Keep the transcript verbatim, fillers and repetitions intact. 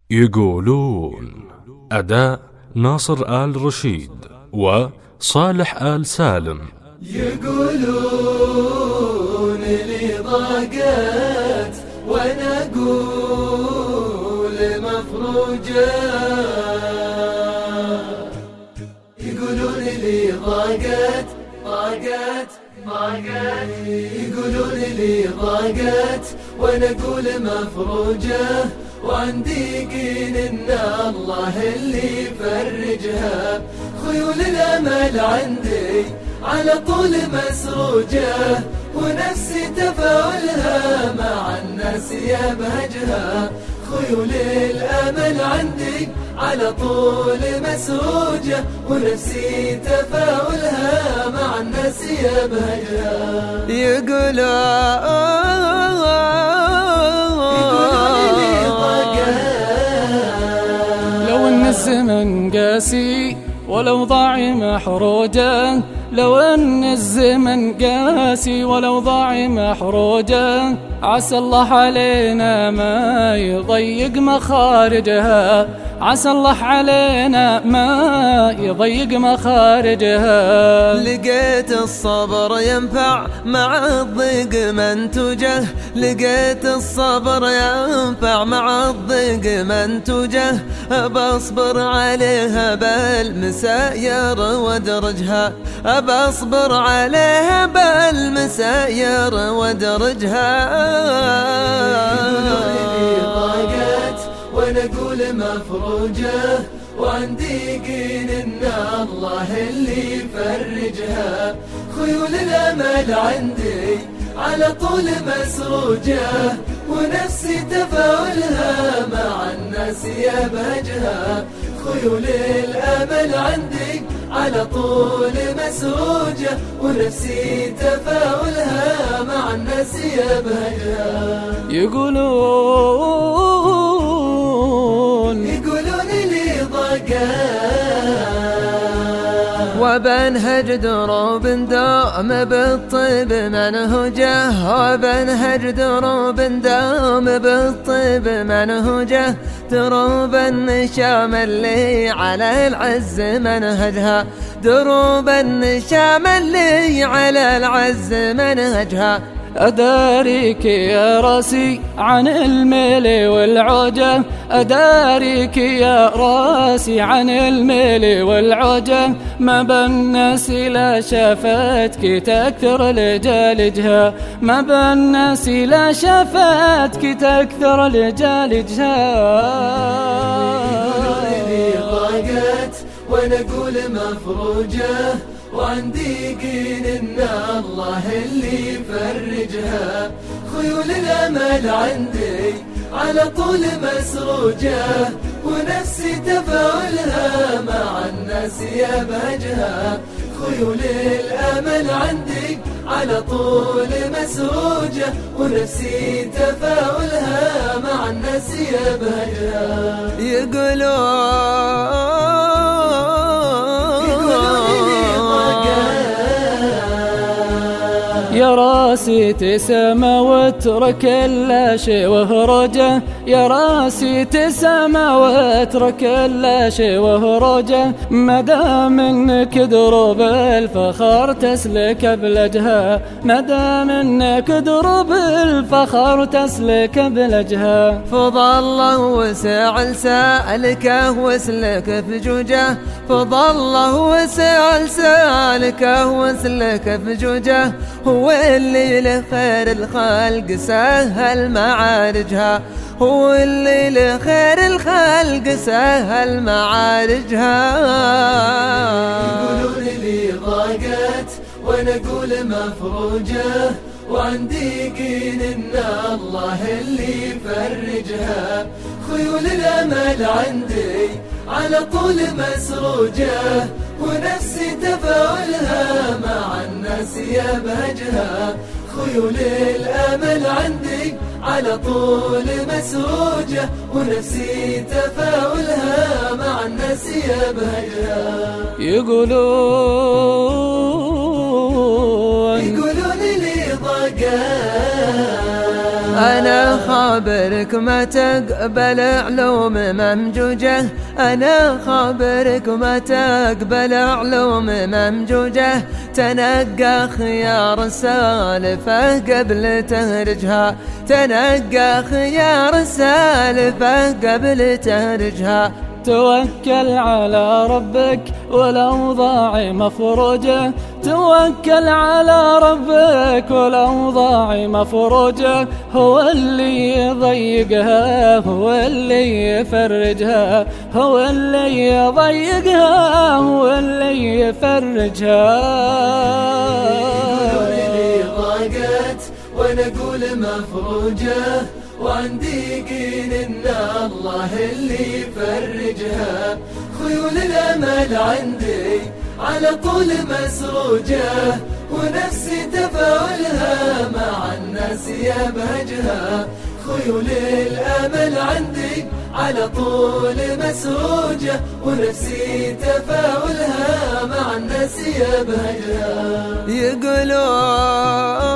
يقولون أداء ناصر آل رشيد وصالح آل سالم. يقولون لي ضاقت وانا اقول مفروجة، يقولون لي ضاقت ضاقت ضاقت، يقولون لي ضاقت وانا اقول مفروجة، وعندي يقين ان الله اللي يفرجها. خيول الامل عندي على طول مسروجة، ونفسي تفاؤلها مع الناس يبهجها. خيول الامل عندي على طول مسروجة، ونفسي تفاؤلها مع الناس يبهجها. يقولون لو ان الزمن قاسي والأوضاع محروجة، لو أن الزمن قاسي والأوضاع محروجة، عسى الله علينا ما يضيق مخارجها، عسى الله علينا ما يضيق مخارجها. لقيت الصبر ينفع مع الضيق منتجه، لقيت الصبر ينفع مع الضيق منتجه، بصبر عليها بالمساير وادرجها، بصبر عليها بالمساير وادرجها. وانا اقول مفروجة، وعندي يقين ان الله اللي يفرجها. خيول الامل عندي على طول مسروجة، ونفسي تفاؤلها مع الناس يبهجها. خيول الامل عندي على طول مسروجة، ونفسي تفاؤلها مع الناس يبهجها. يقولون يقولون لي ضاقت وبنهج دروب دوم بالطيب منهجه، وبنهج دروب دوم بالطيب منهجه، دروب النشام اللي على العز منهجها، دروب النشام اللي على العز منهجها. أداريك يا راسي عن الميل والعوجة، أداريك يا راسي عن الميل والعوجة، ما بالناس لا شافتك تكثر لجالجها، ما بالناس لا شافتك تكثر لجالجها. وانا اقول مفروجة، وعندي يقين ان الله اللي يفرجها. خيول الامل عندي على طول مسروجة، ونفسي تفاؤلها مع الناس يبهجها. خيول الامل عندي على طول مسروجة، ونفسي تفاؤلها مع الناس يبهجها. يقولون يا راسي تسمى واترك كل شيء وهرجه، يا راسي تسمى واترك كل شيء وهرجه، مدام انك دروب الفخر تسلك بلجها، مدام انك دروب الفخر تسلك بلجها. فضل وسع لسالكه واسلك بجوجه، فضل وسع لسالكه واسلك بجوجه، هو اللي لخير الخلق سهل معارجها، هو اللي لخير الخلق سهل معارجها. يقولون لي ضاقت وانا اقول مفروجة، وعندي يقين ان الله اللي يفرجها. خيول الامل عندي على طول مسروجة، ونفسي تفاؤلها مع الناس يبهجها. خيول الامل عندي على طول مسروجة، ونفسي تفاؤلها مع الناس يبهجها. يقولون يقولون لي ضاقت أنا خابرك ما تقبل علوم ممجوجة، أنا خابرك ما تقبل علوم ممجوجة، تنقى خيار السالفة قبل تهرجها، تنقى خيار السالفة قبل تهرجها. توكل على ربك والأوضاع مفروجة، توكل على ربك والأوضاع مفروجة، هو اللي يضيقها هو اللي يفرجها، هو اللي يضيقها هو اللي يفرجها. يقولون ضاقت وانا اقول مفروجة، وعندي يقين ان الله اللي يفرجها. خيول الامل عندي على طول مسروجة، ونفسي تفاؤلها مع الناس يبهجها. خيول الامل عندي على طول مسروجة، ونفسي تفاؤلها مع الناس يبهجها. يقولون